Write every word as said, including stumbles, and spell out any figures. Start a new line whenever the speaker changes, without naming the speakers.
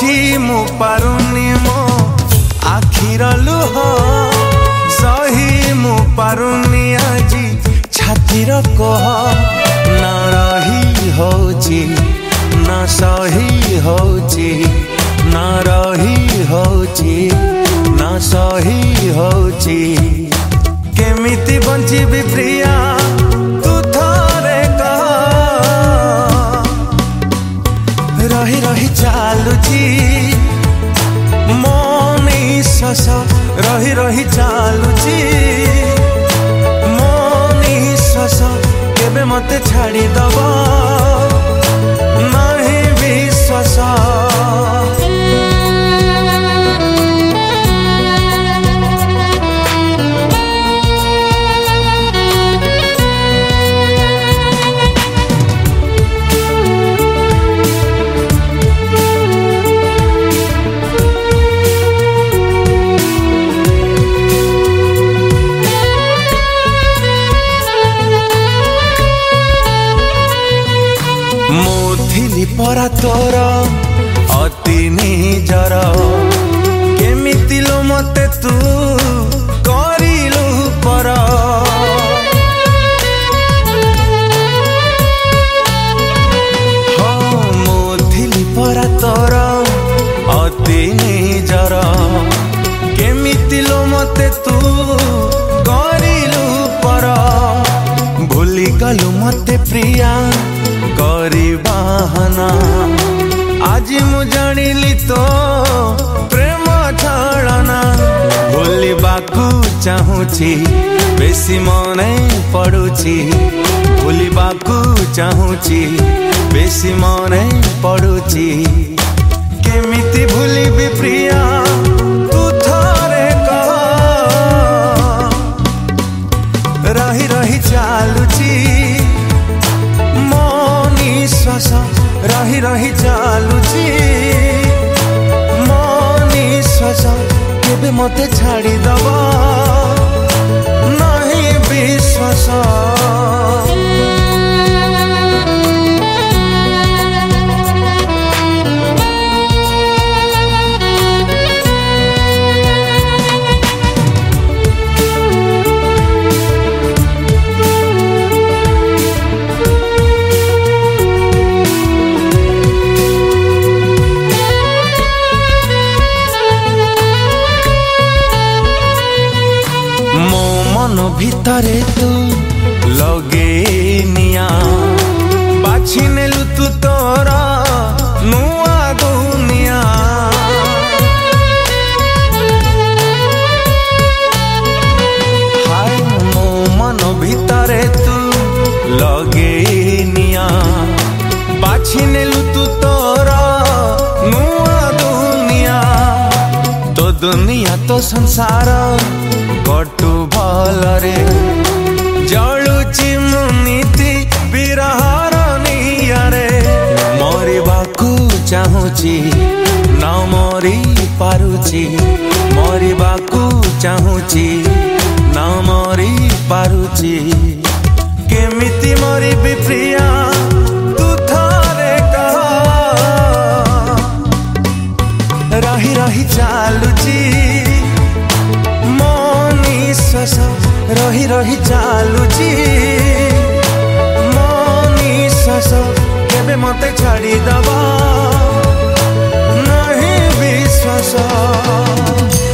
ଅଛି ମୁଁ ପାରୁନି ମୋ ଆଖିର ଲୁହ ସହି ମୁଁ ପାରୁନି ଆଜି ଛାତିର କୋହ ନା ରହି ହଉଛି ନା ସହି ହଉଛି ନା ରହି ହଉଛି ନା ସହି ହଉଛି କେମିତି ବଞ୍ଚିବି ପ୍ରିୟା ତୁ ଥରେ କହ ରହି ରହି ଚାଲୁଛି ମୋ ନିଶ୍ୱାସ ରହି ରହି ଚାଲୁଛି ମୋ ନିଶ୍ୱାସ କେବେ ମତେ ଛାଡ଼ିଦବ ନାହିଁ ବିଶ୍ୱାସ परा तोर अति निजर केमिति लो मते तू करिलु पर हो मोथिली परा तोर अति निजर केमिति लो मते तू करिलु पर भूली गलु मते प्रिया बाहना आज मु जानिली तो प्रेम छलना भूलिबाकू चाहूची बेसी मने पड़ुची भूलिबाकू चाहूची बेसी मने पड़ुची केमिति भूलिबी प्रिया तू थरे कह रही रही चालुची रही रही चालुची मो निश्वास केबे मते छाड़ीदब नहीं विश्वास भितरे तू लगे निया बाछी नेलु तू तोरा नुआ दुनिया हाय मो मन भितरे तू लगे निया बाछी नेलु तू तोरा नुआ दुनिया तो दुनिया तो संसार कटु भलरे जलुची मुनीति विरहर नियारे मरिबाकू चाहूची न मरी पारुची मरिबाकू चाहूची न मरी पारुची केमिति मरिबी प्रिया तू थरे कह रही रही चालुची रही रही चालुची मो निश्वास केबे मते छाड़ीदब नहीं विश्वास।